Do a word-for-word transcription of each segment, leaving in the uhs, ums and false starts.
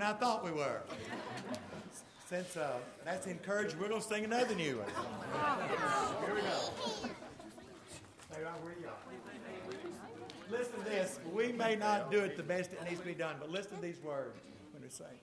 I thought we were. Since uh, that's encouraged, we're going to sing another new one. Here we go. Stay right where you are. Listen to this. We may not do it the best it needs to be done, but listen to these words when we sing.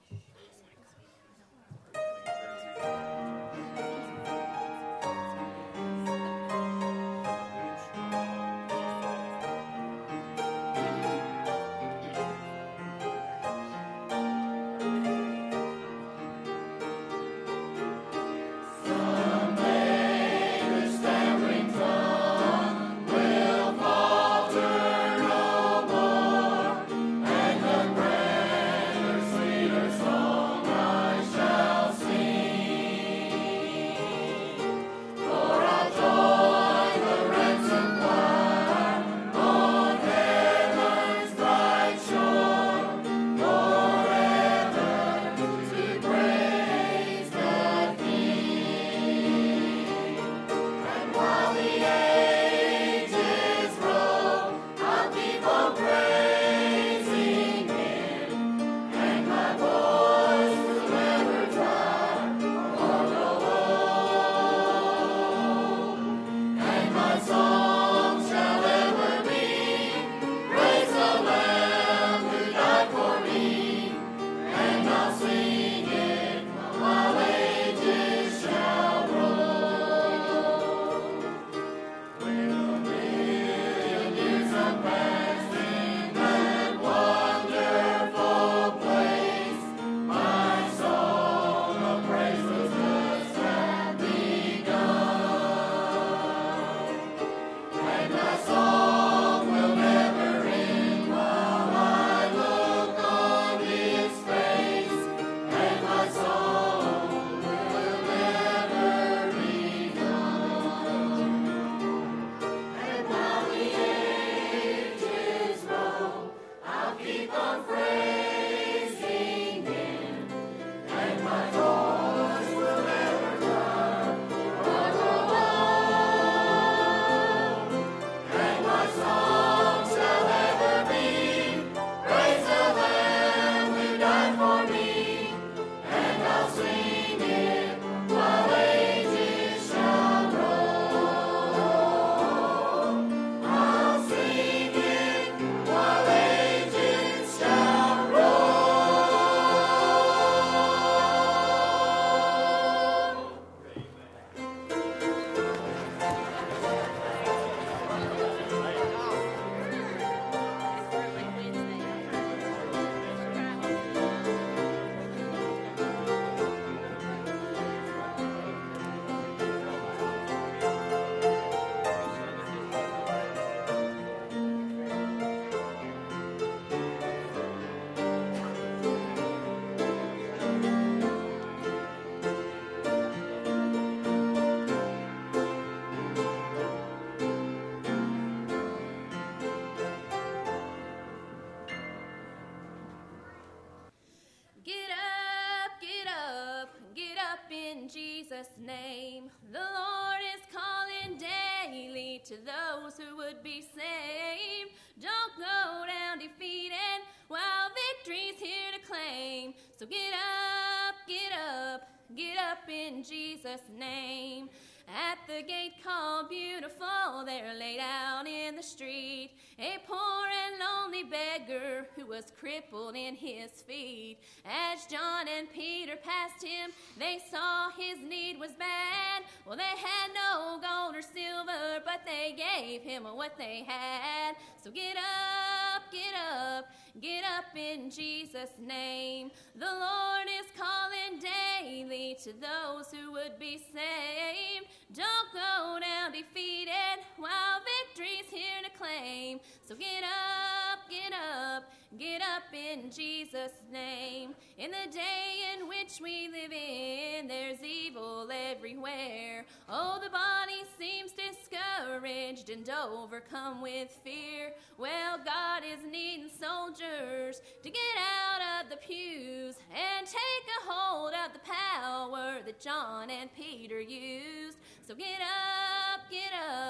Jesus' name. The Lord is calling daily to those who would be saved. Don't go down defeated while victory's here to claim. So get up, get up, get up in Jesus' name. At the gate called Beautiful, they're laid out in the street, a poor and lonely beggar who was crippled in his feet. As John and Peter passed him, they saw his need was bad. Well, they had no gold or silver, but they gave him what they had. So get up, get up, get up in Jesus' name. The Lord is calling daily to those who would be saved. Don't go down defeated while victory's here to claim. So get up, get up, get up in Jesus' name. In the day in which we live in, there's evil everywhere. Oh, the body seems discouraged and overcome with fear. Well, God is needing soldiers to get out of the pews and take a hold of the power that John and Peter used. So get up, get up,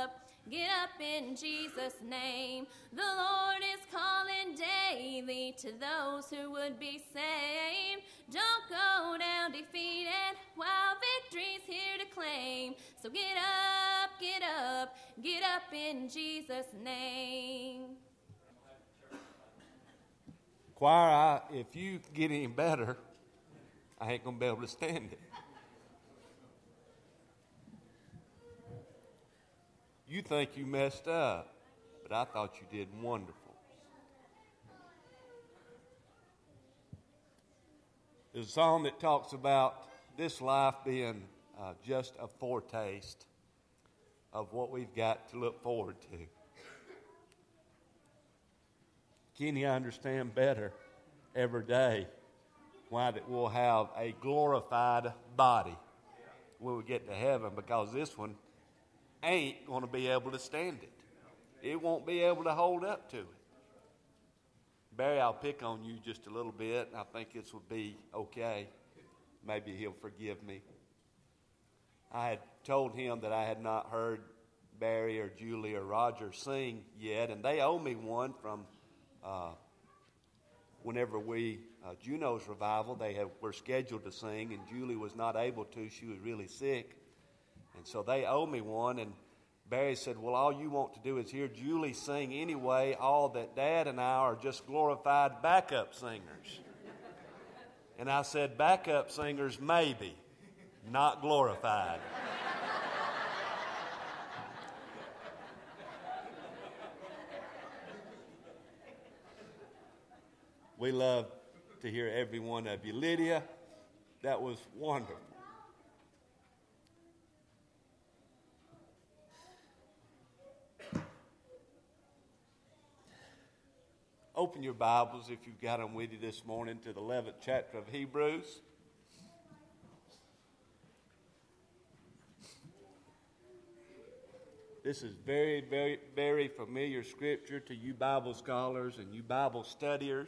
Get up in Jesus' name. The Lord is calling daily to those who would be saved. Don't go down defeated while victory's here to claim. So get up, get up, get up in Jesus' name. Choir, I, if you get any better, I ain't going to be able to stand it. You think you messed up, but I thought you did wonderful. There's a song that talks about this life being uh, just a foretaste of what we've got to look forward to. Kenny, I understand better every day why that we'll have a glorified body when we get to heaven, because this one ain't going to be able to stand it. It won't be able to hold up to it. Barry, I'll pick on you just a little bit. I think this would be okay. Maybe he'll forgive me. I had told him that I had not heard Barry or Julie or Roger sing yet, and they owe me one from uh, whenever we, uh, Juno's revival, they have, were scheduled to sing, and Julie was not able to. She was really sick. And so they owe me one, and Barry said, well, all you want to do is hear Julie sing anyway. All that Dad and I are just glorified backup singers. And I said, backup singers maybe, not glorified. We love to hear every one of you. Lydia, that was wonderful. Open your Bibles, if you've got them with you this morning, to the eleventh chapter of Hebrews. This is very, very, very familiar scripture to you Bible scholars and you Bible studiers.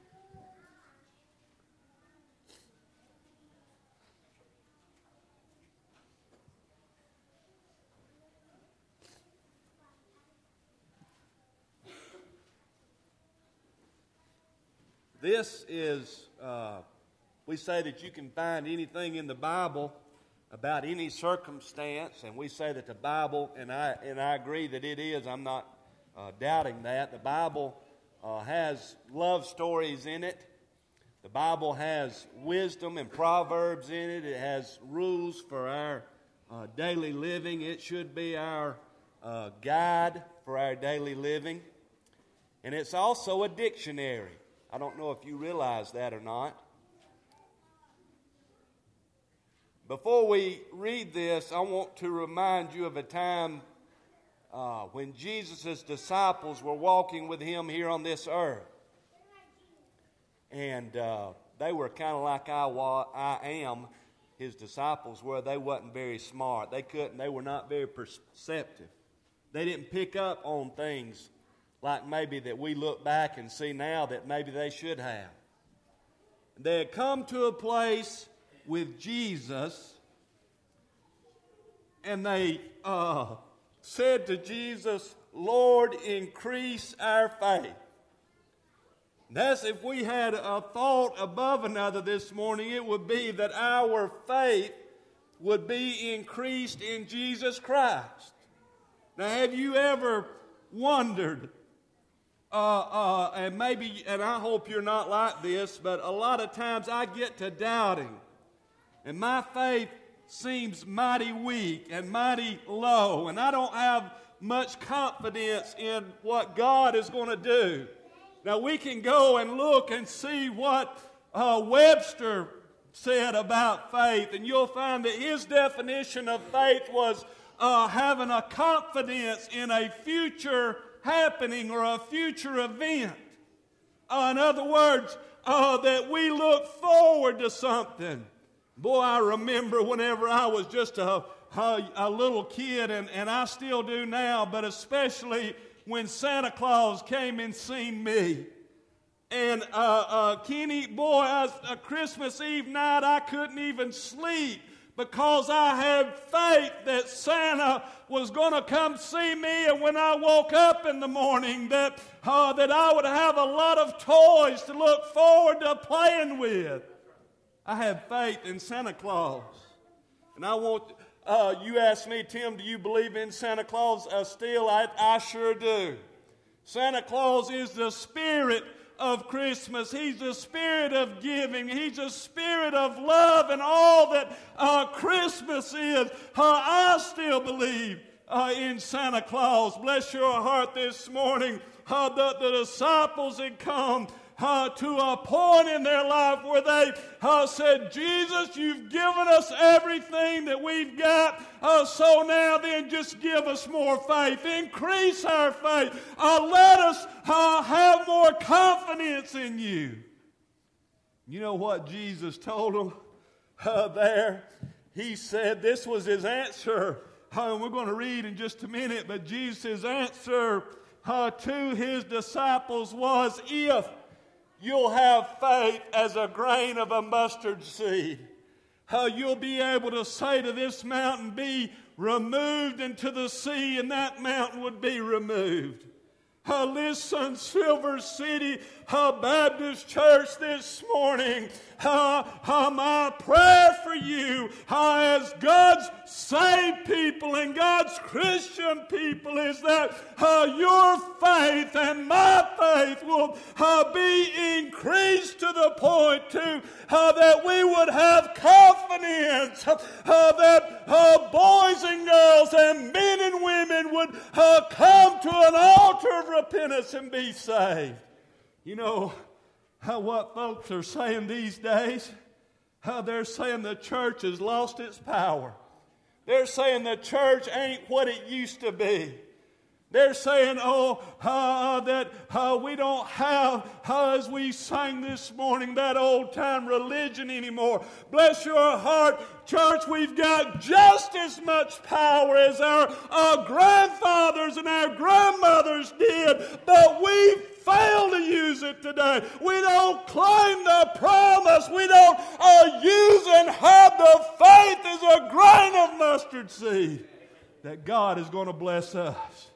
This is, uh, we say that you can find anything in the Bible about any circumstance, and we say that the Bible, and I and I agree that it is, I'm not uh, doubting that. The Bible uh, has love stories in it. The Bible has wisdom and proverbs in it. It has rules for our uh, daily living. It should be our uh, guide for our daily living. And it's also a dictionary. I don't know if you realize that or not. Before we read this, I want to remind you of a time uh, when Jesus' disciples were walking with him here on this earth. And uh, they were kind of like I, wa- I am, his disciples were. They wasn't very smart. They couldn't, they were not very perceptive. They didn't pick up on things like maybe that we look back and see now that maybe they should have. They had come to a place with Jesus, and they uh, said to Jesus, Lord, increase our faith. That's if we had a thought above another this morning, it would be that our faith would be increased in Jesus Christ. Now, have you ever wondered, Uh, uh, and maybe, and I hope you're not like this, but a lot of times I get to doubting, and my faith seems mighty weak and mighty low, and I don't have much confidence in what God is going to do. Now, we can go and look and see what uh, Webster said about faith, and you'll find that his definition of faith was uh, having a confidence in a future happening or a future event. Uh, in other words, uh, that we look forward to something. Boy, I remember whenever I was just a, a, a little kid, and, and I still do now, but especially when Santa Claus came and seen me. And uh, uh, Kenny, boy, I was, a Christmas Eve night, I couldn't even sleep because I had faith that Santa was going to come see me, and when I woke up in the morning that, uh, that I would have a lot of toys to look forward to playing with. I had faith in Santa Claus. And I want, uh, you asked me, Tim, do you believe in Santa Claus? Uh, still, I, I sure do. Santa Claus is the spirit of Christmas. He's the spirit of giving. He's the spirit of love and all that uh, Christmas is. Uh, I still believe uh, in Santa Claus. Bless your heart this morning. Uh, the, the disciples had come Uh, to a point in their life where they uh, said, Jesus, you've given us everything that we've got, uh, so now then just give us more faith. Increase our faith. Uh, let us uh, have more confidence in you. You know what Jesus told them uh, there? He said, this was his answer. Uh, we're going to read in just a minute, but Jesus' answer uh, to his disciples was, if you'll have faith as a grain of a mustard seed, how you'll be able to say to this mountain, be removed into the sea, and that mountain would be removed. Uh, listen, Silver City uh, Baptist Church this morning, uh, uh, my prayer for you uh, as God's saved people and God's Christian people is that uh, your faith and my faith will uh, be increased to the point too uh, that we would have confidence uh, that uh, boys and girls and men and women would uh, come to an altar of repentance and be saved. You know how what folks are saying these days? How they're saying the church has lost its power. They're saying the church ain't what it used to be. They're saying, oh, uh, that uh, we don't have, uh, as we sang this morning, that old-time religion anymore. Bless your heart, church, we've got just as much power as our, our grandfathers and our grandmothers did, but we fail to use it today. We don't claim the promise. We don't uh, use and have the faith as a grain of mustard seed that God is going to bless us.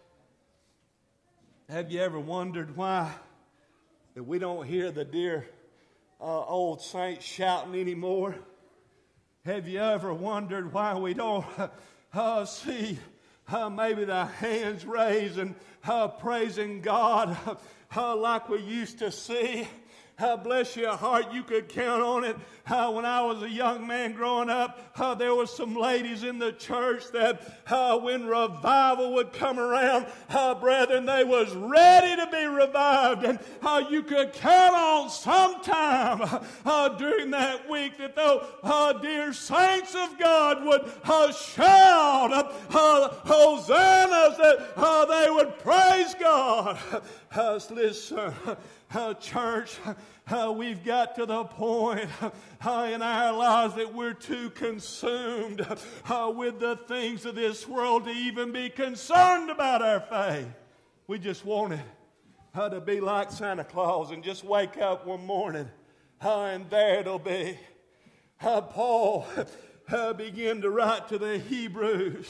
Have you ever wondered why that we don't hear the dear uh, old saints shouting anymore? Have you ever wondered why we don't uh, see uh, maybe the hands raised and uh, praising God uh, like we used to see? Uh, bless your heart, you could count on it. Uh, when I was a young man growing up, uh, there were some ladies in the church that uh, when revival would come around, uh, brethren, they was ready to be revived. And uh, you could count on sometime uh, during that week that those uh, dear saints of God would uh, shout uh, uh, hosannas, that uh, they would praise God. Uh, listen, uh, church, uh, we've got to the point uh, in our lives that we're too consumed uh, with the things of this world to even be concerned about our faith. We just want it uh, to be like Santa Claus and just wake up one morning uh, and there it'll be. Uh, Paul uh, began to write to the Hebrews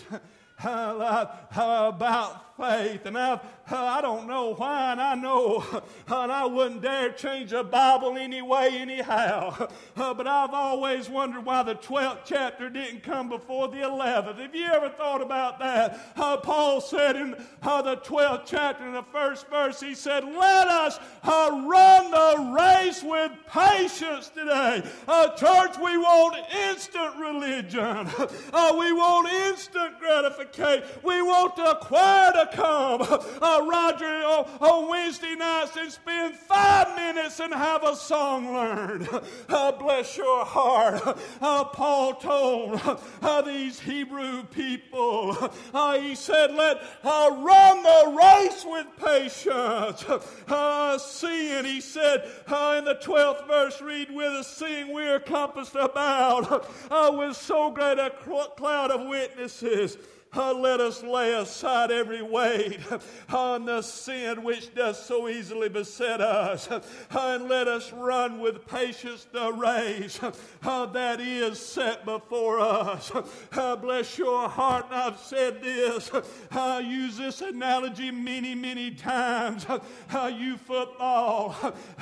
uh, uh, about faith, and I've, uh, I don't know why, and I know, uh, and I wouldn't dare change the Bible anyway, anyhow, uh, but I've always wondered why the twelfth chapter didn't come before the eleventh. Have you ever thought about that? Uh, Paul said in uh, the twelfth chapter, in the first verse, he said, let us uh, run the race with patience today. Uh, church, we want instant religion. Uh, we want instant gratification. We want to acquire the come, uh, Roger, on, on Wednesday nights and spend five minutes and have a song learned. Uh, bless your heart. Uh, Paul told uh, these Hebrew people, uh, he said, let uh, run the race with patience. Uh, seeing, he said uh, in the twelfth verse, read with us, seeing we are compassed about uh, with so great a cloud of witnesses. Uh, let us lay aside every weight on the sin which does so easily beset us. Uh, and let us run with patience the race uh, that is set before us. Uh, bless your heart. And I've said this. I use this analogy many, many times. Uh, you football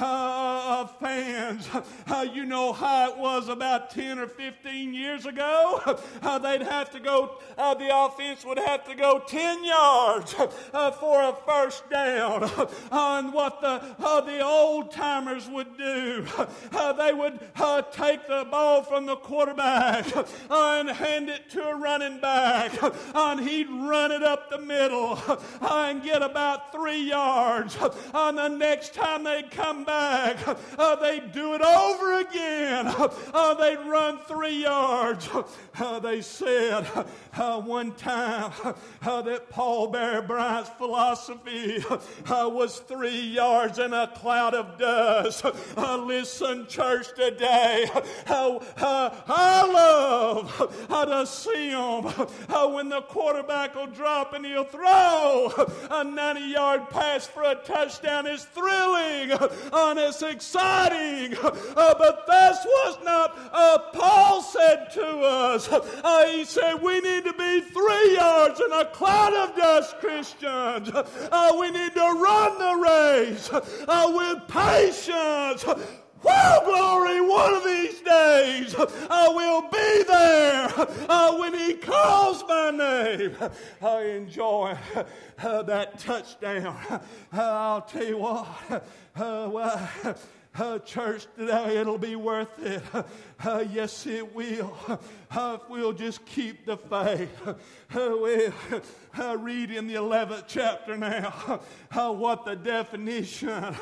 uh, fans, uh, you know how it was about ten or fifteen years ago. Uh, they'd have to go, uh, the offense would have to go ten yards uh, for a first down. Uh, and what the, uh, the old timers would do, uh, they would uh, take the ball from the quarterback uh, and hand it to a running back. Uh, and he'd run it up the middle uh, and get about three yards. Uh, and the next time they'd come back, uh, they'd do it over again. Uh, they'd run three yards. Uh, they said uh, one time uh, that Paul Bear Bryant's philosophy uh, was three yards in a cloud of dust. Uh, listen, church, today, uh, uh, I love uh, to see them uh, when the quarterback will drop and he'll throw a ninety-yard pass for a touchdown. It's thrilling uh, and it's exciting. Uh, but that's what not uh, Paul said to us. Uh, he said we need to be three yards in a cloud of dust, Christians. Uh, we need to run the race uh, with patience. Woo, glory, one of these days I will be there uh, when he calls my name. I enjoy uh, that touchdown. Uh, I'll tell you what, uh, well, Uh, church, today it'll be worth it. Uh, yes, it will. Uh, if we'll just keep the faith. Uh, we'll uh, read in the eleventh chapter now uh, what the definition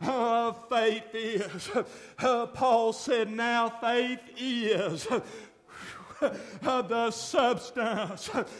of faith is. Uh, Paul said, now faith is Uh, the substance uh,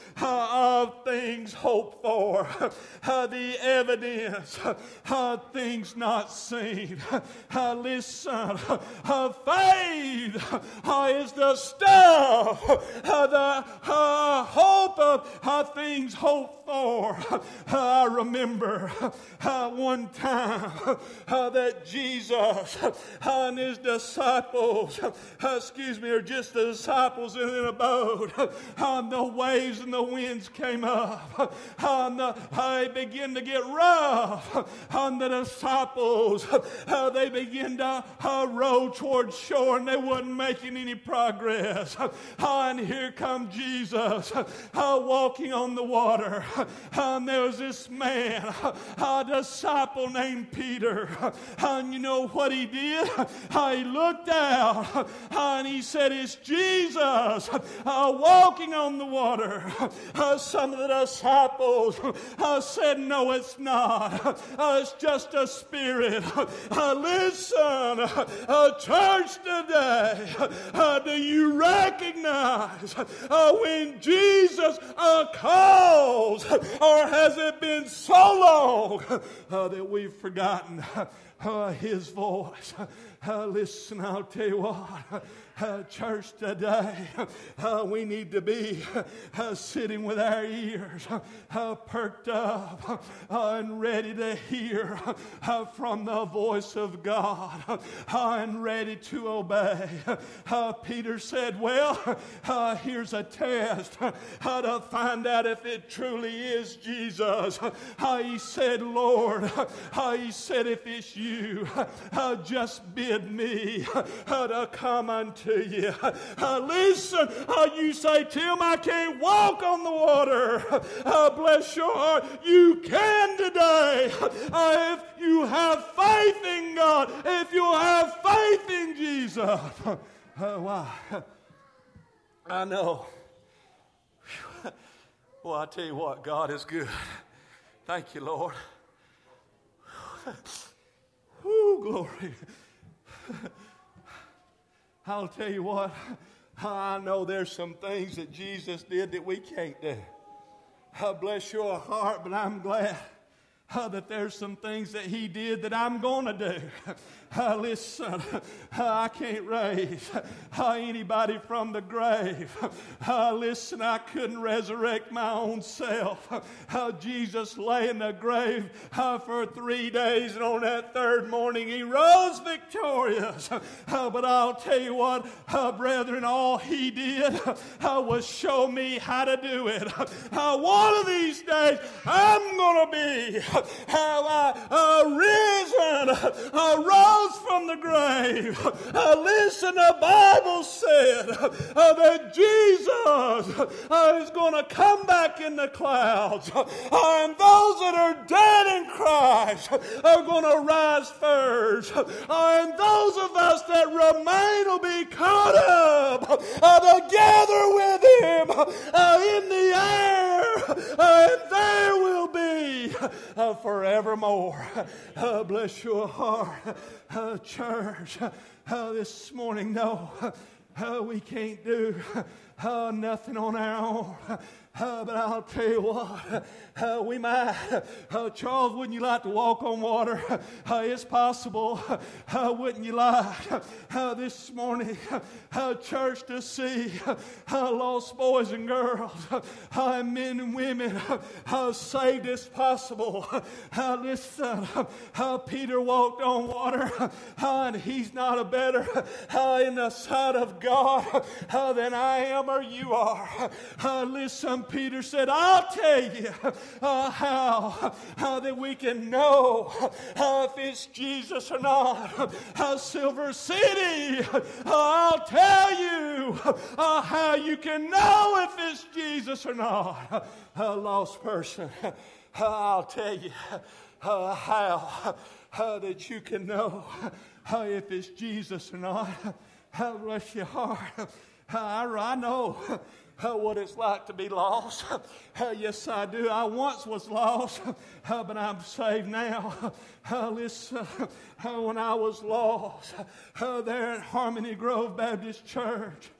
of things hoped for, uh, the evidence of uh, things not seen. Uh, listen, uh, faith uh, is the stuff, uh, the uh, hope of uh, things hoped for. Uh, I remember uh, one time uh, that Jesus uh, and his disciples, uh, excuse me, or just the disciples in in a boat, and the waves and the winds came up, and the, they began to get rough, and the disciples, uh, they began to uh, row towards shore, and they wasn't making any progress. And here come Jesus uh, walking on the water, and there was this man, a disciple named Peter, and you know what he did? He looked out, and he said, it's Jesus Uh, walking on the water. Uh, some of the disciples uh, said, no, it's not. Uh, it's just a spirit. Uh, listen, uh, church today, uh, do you recognize uh, when Jesus uh, calls, or has it been so long uh, that we've forgotten uh, his voice? Uh, listen, I'll tell you what. Uh, church, today uh, we need to be uh, sitting with our ears uh, perked up uh, and ready to hear uh, from the voice of God uh, and ready to obey. Uh, Peter said, well, uh, here's a test uh, to find out if it truly is Jesus. Uh, he said, Lord, uh, he said, if it's you, uh, just bid me uh, to come unto you. Uh, listen, uh, you say, Tim, I can't walk on the water. Uh, bless your heart. You can today. Uh, if you have faith in God, if you have faith in Jesus. Uh, why? I know. Well, I tell you what, God is good. Thank you, Lord. Woo, glory. I'll tell you what, I know there's some things that Jesus did that we can't do. Uh, bless your heart, but I'm glad uh, that there's some things that he did that I'm going to do. Uh, listen, uh, I can't raise uh, anybody from the grave. Uh, listen, I couldn't resurrect my own self. Uh, Jesus lay in the grave uh, for three days, and on that third morning he rose victorious. Uh, but I'll tell you what, uh, brethren, all he did uh, was show me how to do it. Uh, one of these days, I'm going to be how I uh, risen, uh, rose from the grave. Uh, listen, the Bible said uh, that Jesus uh, is going to come back in the clouds. Uh, and those that are dead in Christ are going to rise first. Uh, and those of us that remain will be caught up uh, together with him uh, in the air. Uh, and there will be uh, forevermore. Uh, bless your heart, uh, church. Uh, this morning, no, uh, we can't do uh, nothing on our own. Uh, but I'll tell you what, uh, we might. Uh, Charles, wouldn't you like to walk on water? Uh, it's possible. Uh, wouldn't you like uh, this morning, uh, church, to see uh, lost boys and girls, uh, men and women uh, saved as possible? Uh, listen, uh, Peter walked on water, uh, and he's not a better uh, in the sight of God uh, than I am or you are. Uh, listen, Peter said, I'll tell you uh, how, how that we can know uh, if it's Jesus or not. Uh, Silver City, uh, I'll tell you uh, how you can know if it's Jesus or not. A lost person, uh, I'll tell you uh, how uh, that you can know uh, if it's Jesus or not. Uh, bless your heart. Uh, I, I know Uh, what it's like to be lost. Uh, yes, I do. I once was lost, uh, but I'm saved now. Uh, listen, uh, when I was lost, uh, there at Harmony Grove Baptist Church,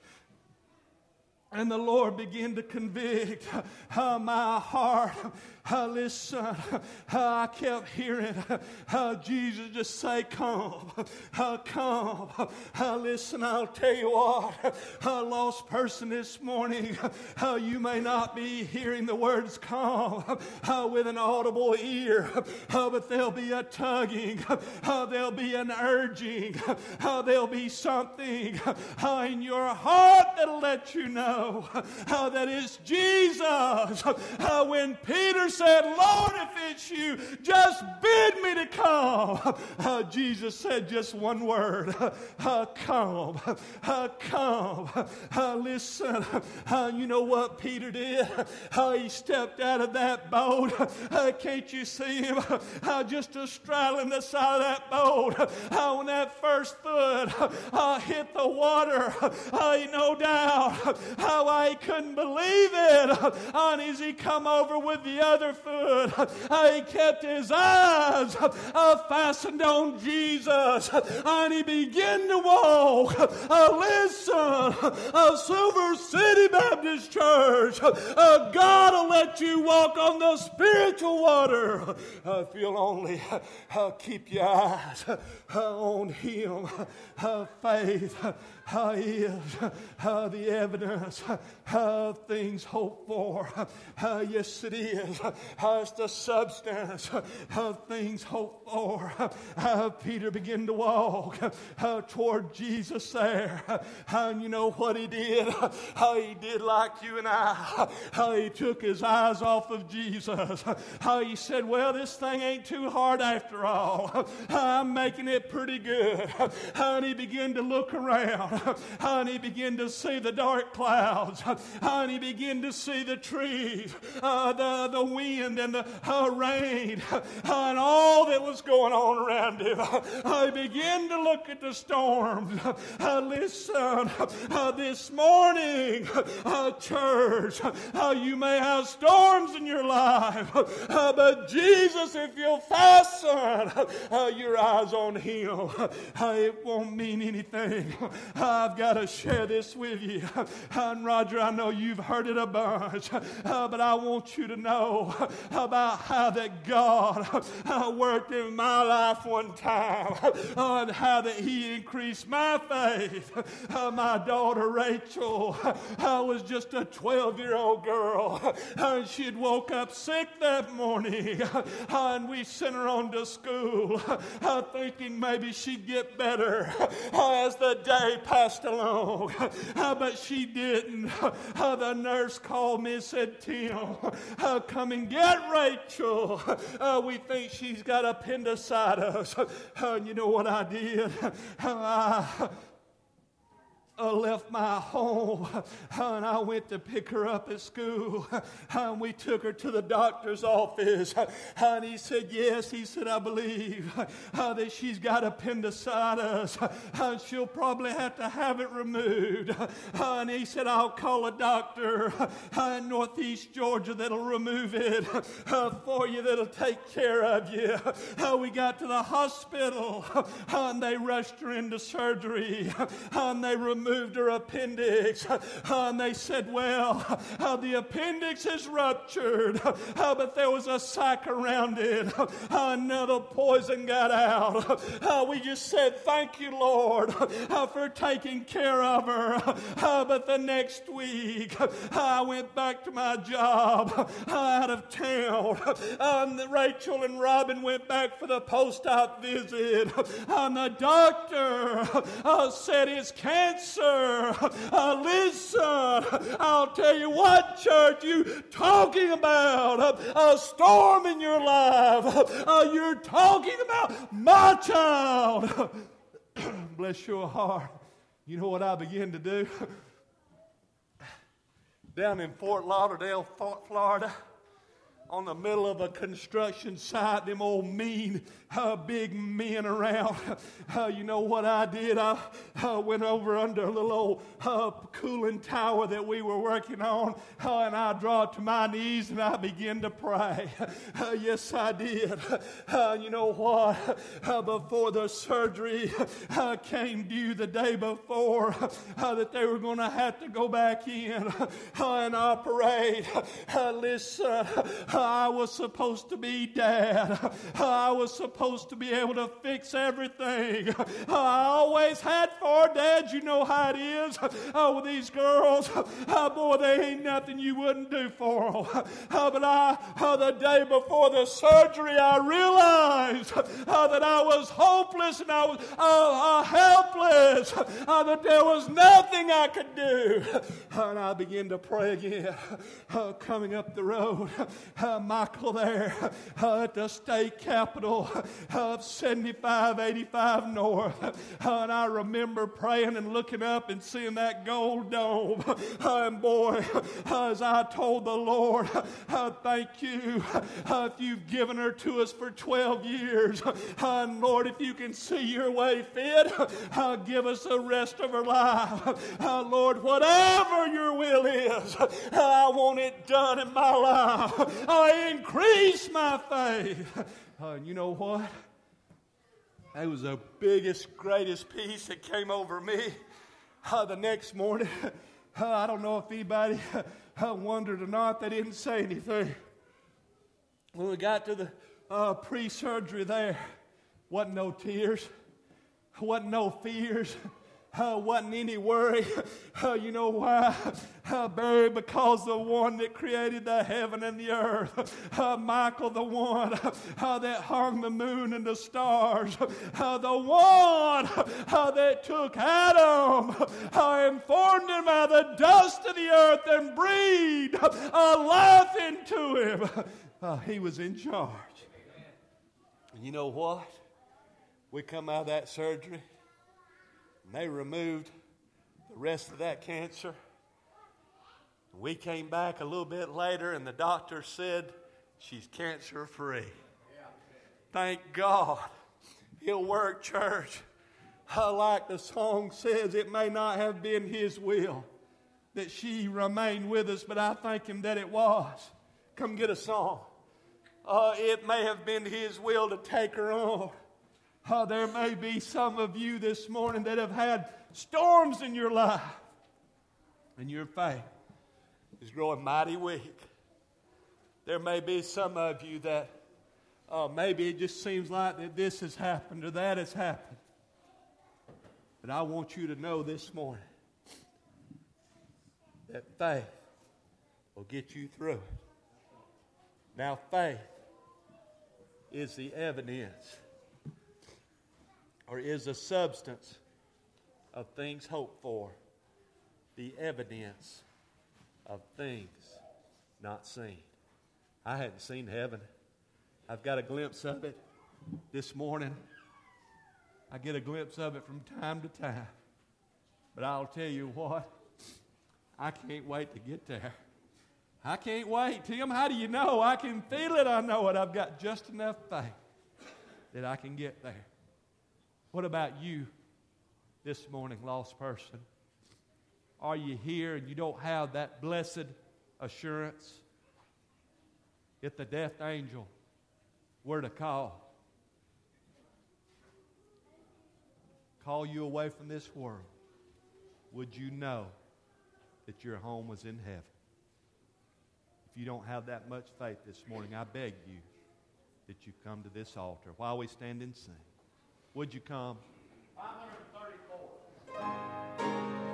and the Lord began to convict uh, my heart. Uh, listen, uh, I kept hearing uh, Jesus just say, come, uh, come. Uh, listen, I'll tell you what, a lost person this morning, uh, you may not be hearing the words come uh, with an audible ear, uh, but there'll be a tugging, uh, there'll be an urging, uh, there'll be something uh, in your heart that'll let you know uh, that it's Jesus. Uh, when Peter said, Lord, if it's you, just bid me to come. Uh, Jesus said just one word, uh, come, uh, come. Uh, listen, uh, you know what Peter did? Uh, he stepped out of that boat. Uh, can't you see him uh, just a straddling the side of that boat? Uh, when that first foot uh, hit the water, uh, no doubt uh, why he couldn't believe it. Uh, and as he come over with the other foot, Uh, he kept his eyes uh, fastened on Jesus, and he began to walk. Uh, listen, uh, Silver City Baptist Church, uh, God will let you walk on the spiritual water uh, if you'll only uh, keep your eyes uh, on him. Uh, faith uh, is uh, the evidence uh, of things hoped for. Uh, yes, it is. Uh, it's the substance of things hoped for. Uh, Peter began to walk uh, toward Jesus there. Uh, and you know what he did? Uh, he did like you and I. Uh, he took his eyes off of Jesus. Uh, he said, well, this thing ain't too hard after all. Uh, I'm making it pretty good. Uh, and he began to look around. Uh, and he began to see the dark clouds. Uh, and he began to see the trees, uh, the, the wind and the uh, rain, uh, and all that was going on around him. I began to look at the storms. Uh, listen, uh, this morning, uh, church, uh, you may have storms in your life, uh, but Jesus, if you'll fasten uh, your eyes on him, uh, it won't mean anything. Uh, I've got to share this with you. And Roger, I know you've heard it a bunch, uh, but I want you to know about how that God uh, worked in my life one time, uh, and how that He increased my faith. Uh, my daughter Rachel uh, was just a twelve-year-old girl, and she had woke up sick that morning, uh, and we sent her on to school, uh, thinking maybe she'd get better uh, as the day passed along, uh, but she didn't. Uh, the nurse called me and said, Tim, uh, come and get Rachel. Uh, we think she's got appendicitis. Uh, and you know what I did? Uh, I Uh, left my home, uh, and I went to pick her up at school, uh, and we took her to the doctor's office, uh, and he said, yes, he said, I believe uh, that she's got appendicitis, uh, and she'll probably have to have it removed, uh, and he said, I'll call a doctor uh, in Northeast Georgia that'll remove it uh, for you, that'll take care of you. Uh, we got to the hospital, uh, and they rushed her into surgery, uh, and they removed Moved her appendix, uh, and they said, well, uh, the appendix is ruptured, uh, but there was a sac around it, uh, another poison got out. Uh, we just said, thank you, Lord, uh, for taking care of her. Uh, but the next week, uh, I went back to my job uh, out of town, uh, and Rachel and Robin went back for the post-op visit, and the doctor uh, said it's cancer. Uh, listen, I'll tell you what, church, you talking about uh, a storm in your life. Uh, you're talking about my child. Bless your heart. You know what I began to do? Down in Fort Lauderdale, Florida, on the middle of a construction site, them old mean uh, big men around. Uh, you know what I did? I uh, went over under a little old uh, cooling tower that we were working on, uh, and I dropped to my knees and I began to pray. Uh, yes, I did. Uh, you know what? Uh, before the surgery uh, came due the day before, uh, that they were going to have to go back in uh, and operate. Uh, listen, I was supposed to be dad. I was supposed to be able to fix everything. I always had four dads. You know how it is uh, with these girls. Uh, boy, they ain't nothing you wouldn't do for them. Uh, but I, uh, the day before the surgery, I realized uh, that I was hopeless and I was uh, uh, helpless. Uh, that there was nothing I could do. And I began to pray again. Uh, coming up the road, uh, Michael there uh, at the state capitol of seventy-five eighty-five North. Uh, and I remember praying and looking up and seeing that gold dome. Uh, and boy, uh, as I told the Lord, uh, thank you uh, if you've given her to us for twelve years. Uh, and Lord, if you can see your way fit, uh, give us the rest of her life. Uh, Lord, whatever your will is, uh, I want it done in my life. I increase my faith. Uh, and you know what? That was the biggest, greatest peace that came over me. Uh, the next morning, uh, I don't know if anybody uh, wondered or not, they didn't say anything. When we got to the uh, pre-surgery there, wasn't no tears, wasn't no fears. Uh, wasn't any worry. Uh, you know why? Uh, Barry, because the one that created the heaven and the earth. Uh, Michael, the one uh, that hung the moon and the stars. Uh, the one uh, that took Adam uh, and formed him out of the dust of the earth and breathed uh, life into him. Uh, he was in charge. And you know what? We come out of that surgery. And they removed the rest of that cancer. We came back a little bit later, and the doctor said she's cancer-free. Thank God. He'll work, church. Uh, like the song says, it may not have been His will that she remained with us, but I thank Him that it was. Come get a song. Uh, it may have been His will to take her on. Oh, there may be some of you this morning that have had storms in your life, and your faith is growing mighty weak. There may be some of you that uh, maybe it just seems like that this has happened or that has happened. But I want you to know this morning that faith will get you through it. Now, faith is the evidence, or is the substance of things hoped for, the evidence of things not seen. I hadn't seen heaven. I've got a glimpse of it this morning. I get a glimpse of it from time to time. But I'll tell you what, I can't wait to get there. I can't wait. Tim, how do you know? I can feel it. I know it. I've got just enough faith that I can get there. What about you this morning, lost person? Are you here and you don't have that blessed assurance? If the death angel were to call, call you away from this world, would you know that your home was in heaven? If you don't have that much faith this morning, I beg you that you come to this altar while we stand and sing. Would you come? five thirty-four.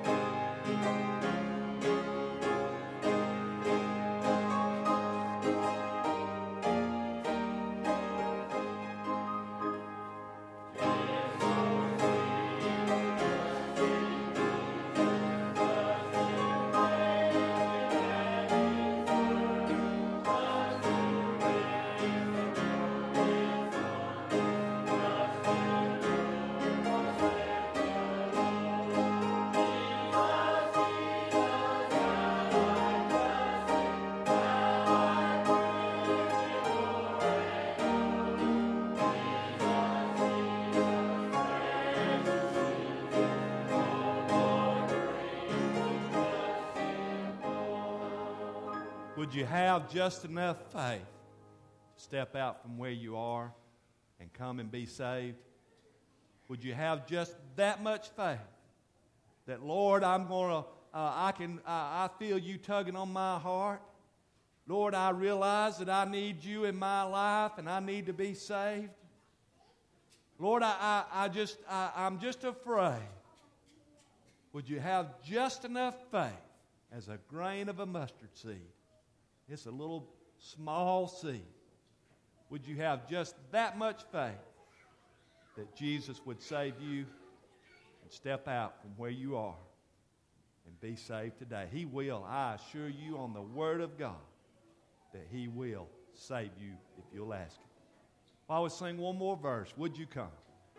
Would you have just enough faith to step out from where you are and come and be saved? Would you have just that much faith that, Lord, I'm going to, uh, I can, uh, I feel you tugging on my heart. Lord, I realize that I need you in my life and I need to be saved. Lord, I, I, I just, I, I'm just afraid. Would you have just enough faith as a grain of a mustard seed? It's a little small seed. Would you have just that much faith that Jesus would save you and step out from where you are and be saved today? He will, I assure you on the Word of God, that He will save you if you'll ask Him. While we sing one more verse, would you come?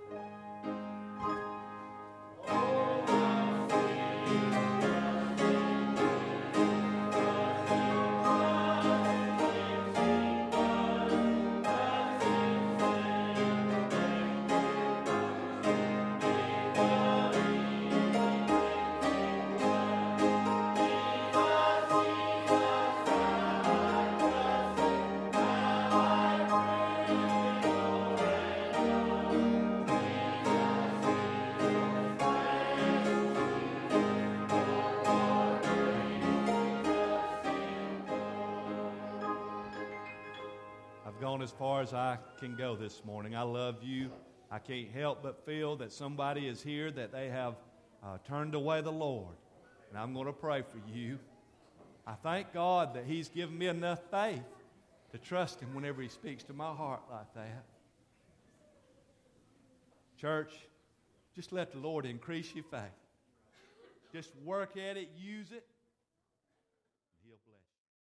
As far as I can go this morning. I love you. I can't help but feel that somebody is here that they have uh, turned away the Lord. And I'm going to pray for you. I thank God that He's given me enough faith to trust Him whenever He speaks to my heart like that. Church, just let the Lord increase your faith. Just work at it, use it.